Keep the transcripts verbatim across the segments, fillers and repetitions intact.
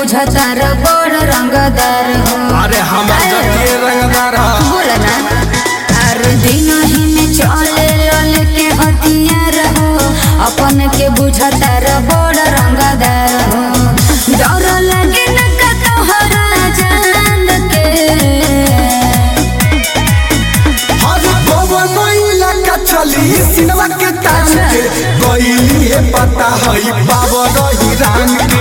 बुझता रे बड़ रंगदार हो। अरे हमार जतिये रंगदार बोला ना अरे दिन ही में चले लल के हथियार हो अपन के बुझता रे बड़ रंगदार हो। डर लगे न का तोहरा जान के हर पवन इलाका चली सिनवा के ताज के गईली है पता है पावर हिरान के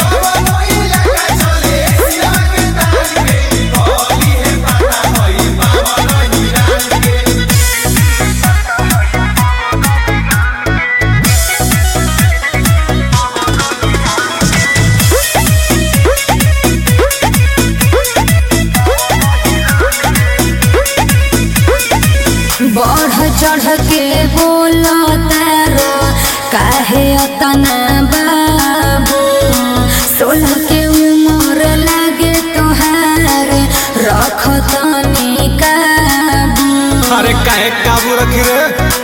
बढ़ चढ़ के बोलो तारो काहे अतना बाबू। सोलह के उम्र लागे तोहार रख तनी काबू। अरे काहे काबू रखी रे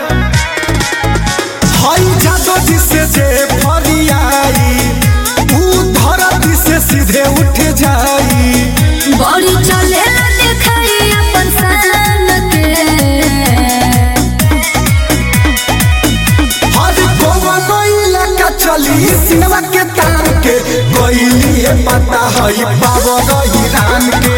हई जादो जिसे जे फरियाई ऊ धरती से सीधे उठ जाई। बड़ी चले देखाई अपन शान के हर पवन इलाका चली सिनवा के तान के गईली है पता है पावर हिरान के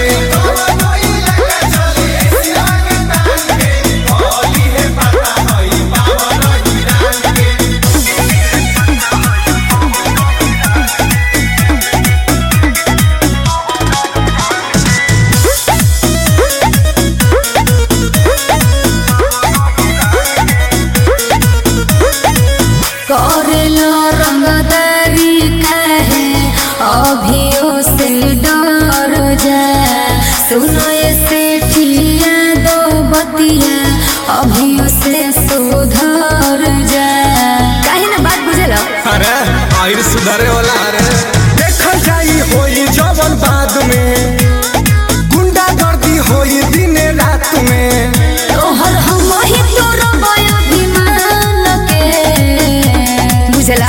करेलो रंगदारी काहे अभियो से डर जा। सुनो ये सेठिया दो बतिया अभियो से सुधर जा। काहे ना बात बुझेलो अरे आइर सुधरे वाला अरे देखल जाई होई जवन बाद में गुंडा गर्दी होई दिन रात में। तोहर हम ही तोर अभिमान के बुझला।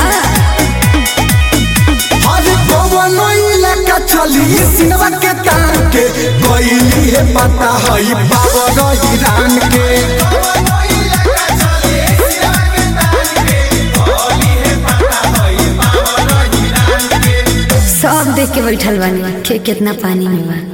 हर पवन इलाका चली सिनवा के तान के गईली है पता है पावर हिरान के सब देख के बैठल बानी के कितना पानी में बा।